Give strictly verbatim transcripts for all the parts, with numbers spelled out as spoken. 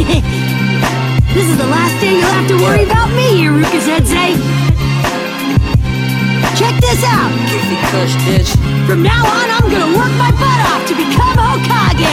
This is the last day you'll have to worry about me, Iruka Sensei. Check this out. Goofy Kush, bitch. From now on, I'm gonna work my butt off to become Hokage.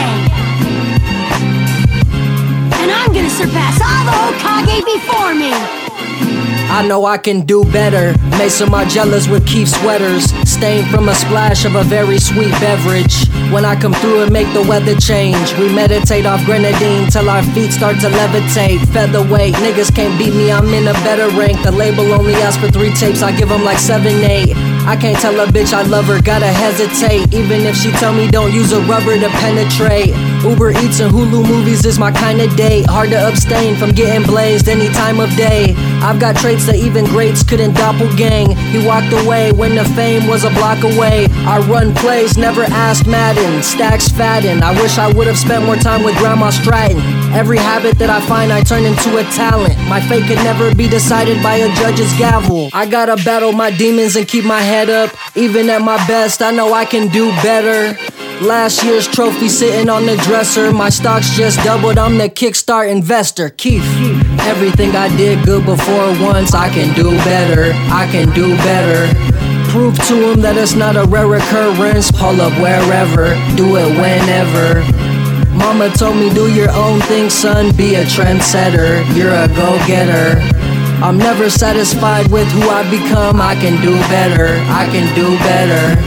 And I'm gonna surpass all the Hokage before me. I know I can do better. Mesa Margellas with Keith sweaters, stained from a splash of a very sweet beverage. When I come through and make the weather change, we meditate off grenadine till our feet start to levitate. Featherweight, niggas can't beat me, I'm in a better rank. The label only asks for three tapes, I give them like seven, eight. I can't tell a bitch I love her, gotta hesitate. Even if she tell me don't use a rubber to penetrate. Uber Eats and Hulu movies is my kinda date. Hard to abstain from getting blazed any time of day. I've got traits that even greats couldn't doppelgang. He walked away when the fame was a block away. I run plays, never asked Madden. Stacks fatten, I wish I would've spent more time with Grandma Stratton. Every habit that I find I turn into a talent. My fate could never be decided by a judge's gavel. I gotta battle my demons and keep my head up. Even at my best, I know I can do better. Last year's trophy sitting on the dresser. My stocks just doubled, I'm the Kickstart investor. Keith, everything I did good before once, I can do better, I can do better. Prove to him that it's not a rare occurrence. Pull up wherever, do it whenever. Mama told me do your own thing, son, be a trendsetter. You're a go-getter. I'm never satisfied with who I become. I can do better, I can do better.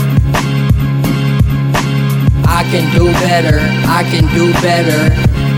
I can do better, I can do better.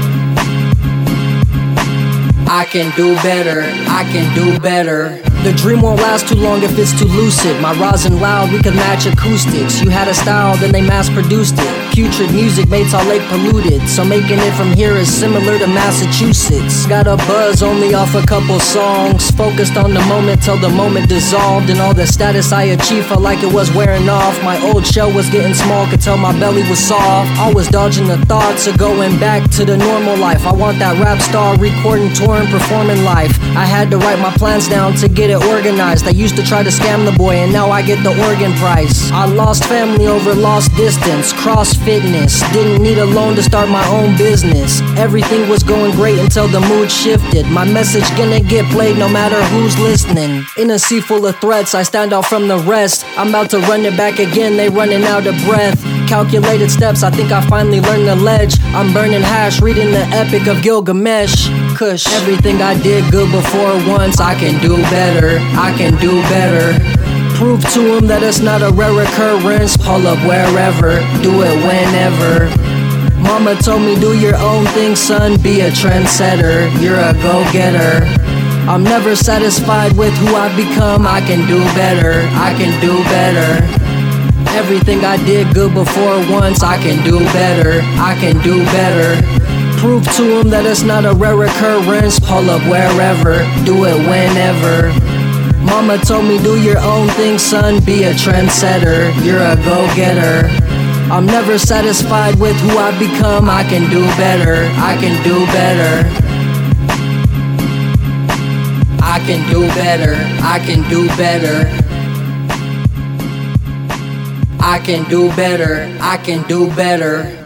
I can do better, I can do better. The dream won't last too long if it's too lucid. My rosin loud, we could match acoustics. You had a style, then they mass produced it. Putrid music made our lake polluted, so making it from here is similar to Massachusetts. Got a buzz only off a couple songs. Focused on the moment till the moment dissolved. And all the status I achieved felt like it was wearing off. My old shell was getting small, could tell my belly was soft. I was dodging the thoughts of going back to the normal life. I want that rap star recording, touring, performing life. I had to write my plans down to get it organized. I used to try to scam the boy and now I get the organ price. I lost family over lost distance, cross fitness. Didn't need a loan to start my own business. Everything was going great until the mood shifted. My message gonna get played no matter who's listening. In a sea full of threats, I stand out from the rest. I'm about to run it back again, they running out of breath. Calculated steps, I think I finally learned the ledge. I'm burning hash, reading the Epic of Gilgamesh. Kush, everything I did good before once, I can do better, I can do better. Prove to him that it's not a rare occurrence. Pull up wherever, do it whenever. Mama told me do your own thing, son, be a trendsetter. You're a go-getter. I'm never satisfied with who I've become. I can do better, I can do better. Everything I did good before once, I can do better, I can do better. Prove to him that it's not a rare occurrence. Pull up wherever, do it whenever. Mama told me do your own thing, son, be a trendsetter. You're a go-getter. I'm never satisfied with who I've become. I can do better, I can do better. I can do better, I can do better. I can do better, I can do better.